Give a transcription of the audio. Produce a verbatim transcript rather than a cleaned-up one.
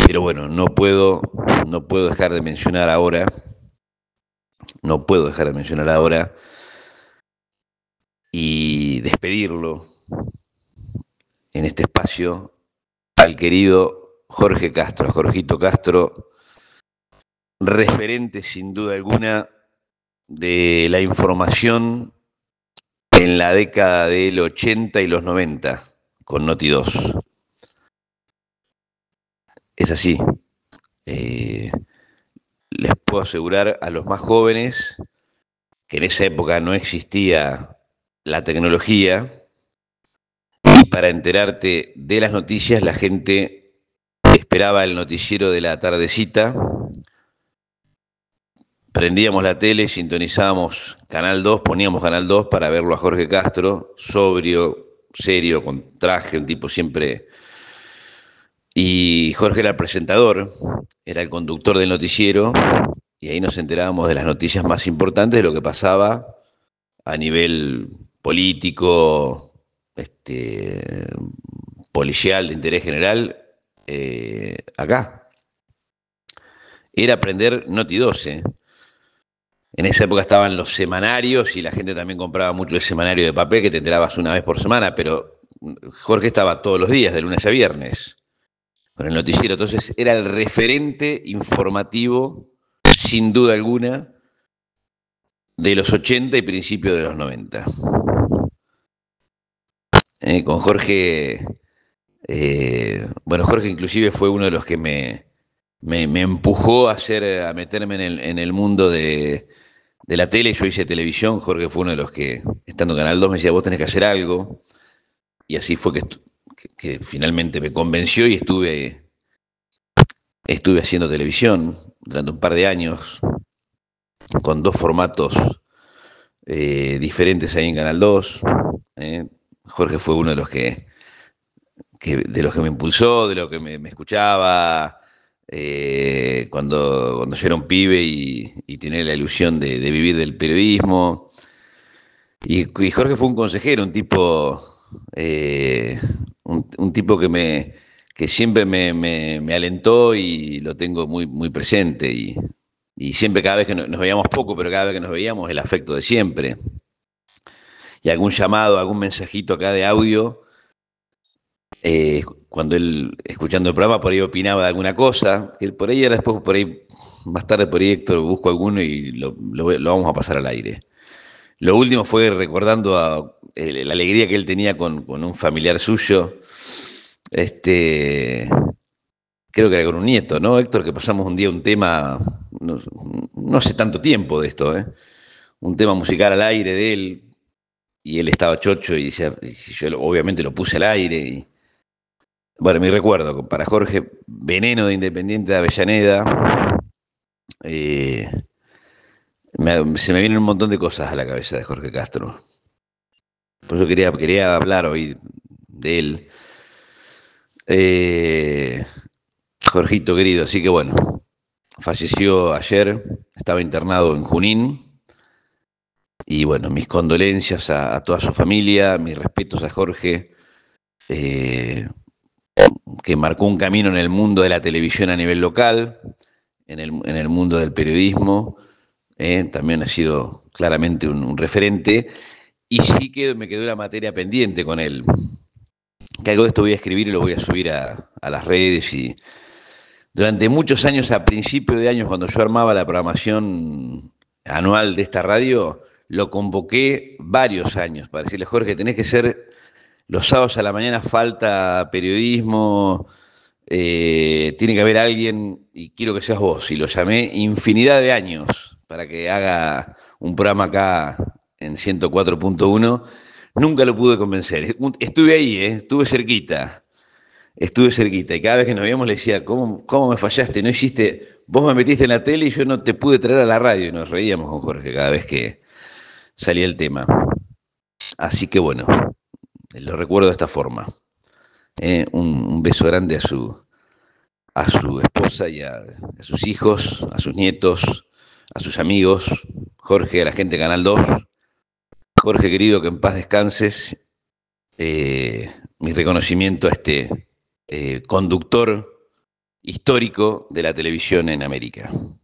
Pero bueno, no puedo, no puedo dejar de mencionar ahora, no puedo dejar de mencionar ahora y despedirlo en este espacio al querido Jorge Castro, Jorgito Castro, referente sin duda alguna de la información en la década del ochenta y los noventa con Noti dos. Es así. Eh, les puedo asegurar a los más jóvenes que en esa época no existía la tecnología y para enterarte de las noticias la gente esperaba el noticiero de la tardecita, prendíamos la tele, sintonizábamos Canal dos, poníamos Canal dos para verlo a Jorge Castro, sobrio, serio, con traje, un tipo siempre... Y Jorge era el presentador, era el conductor del noticiero, y ahí nos enterábamos de las noticias más importantes, de lo que pasaba a nivel político, este, policial, de interés general, eh, acá. Era aprender Noti dos, ¿eh? En esa época estaban los semanarios y la gente también compraba mucho el semanario de papel que te enterabas una vez por semana, pero Jorge estaba todos los días, de lunes a viernes, con el noticiero. Entonces era el referente informativo, sin duda alguna, de los ochenta y principios de los noventa. Eh, con Jorge, eh, bueno, Jorge inclusive fue uno de los que me, me, me empujó a, hacer, a meterme en el, en el mundo de, de la tele. Yo hice televisión, Jorge fue uno de los que, estando en Canal dos, me decía, vos tenés que hacer algo. Y así fue que, que, que finalmente me convenció y estuve, estuve haciendo televisión durante un par de años, con dos formatos eh, diferentes ahí en Canal dos. Eh. Jorge fue uno de los que, que, de los que me impulsó, de los que me, me escuchaba, eh, cuando, cuando yo era un pibe y, y tenía la ilusión de, de vivir del periodismo. Y, y Jorge fue un consejero, un tipo, eh, un, un tipo que me que siempre me, me, me alentó y lo tengo muy, muy presente. Y, y siempre, cada vez que nos, nos veíamos poco, pero cada vez que nos veíamos, el afecto de siempre. Y algún llamado, algún mensajito acá de audio, eh, cuando él, escuchando el programa, por ahí opinaba de alguna cosa, que por ahí era después, por ahí, más tarde por ahí, Héctor, busco alguno y lo, lo, lo vamos a pasar al aire. Lo último fue recordando a, eh, la alegría que él tenía con, con un familiar suyo, este, creo que era con un nieto, ¿no, Héctor? Que pasamos un día un tema, no, no hace tanto tiempo de esto, ¿eh? Un tema musical al aire de él, y él estaba chocho y decía, y yo obviamente lo puse al aire. Y, bueno, mi recuerdo, para Jorge, Veneno de Independiente de Avellaneda, eh, me, se me vienen un montón de cosas a la cabeza de Jorge Castro. Por eso quería, quería hablar hoy de él. Eh, Jorgito querido, así que bueno, falleció ayer, estaba internado en Junín. Y bueno, mis condolencias a, a toda su familia, mis respetos a Jorge, eh, que marcó un camino en el mundo de la televisión a nivel local, en el, en el mundo del periodismo. Eh, también ha sido claramente un, un referente. Y sí que me quedó la materia pendiente con él. Que algo de esto voy a escribir y lo voy a subir a, a las redes. Y durante muchos años, a principios de años, cuando yo armaba la programación anual de esta radio, lo convoqué varios años para decirle, Jorge, tenés que ser los sábados a la mañana, falta periodismo, eh, tiene que haber alguien y quiero que seas vos. Y lo llamé infinidad de años para que haga un programa acá en ciento cuatro punto uno. Nunca lo pude convencer. Estuve ahí, ¿eh? Estuve cerquita. Estuve cerquita y cada vez que nos veíamos le decía, ¿cómo, cómo me fallaste? No hiciste, vos me metiste en la tele y yo no te pude traer a la radio. Y nos reíamos con Jorge cada vez que salía el tema. Así que bueno, lo recuerdo de esta forma. Eh, un, un beso grande a su, a su esposa y a, a sus hijos, a sus nietos, a sus amigos, Jorge, a la gente de Canal dos. Jorge querido, que en paz descanses. Eh, mi reconocimiento a este eh, conductor histórico de la televisión en América.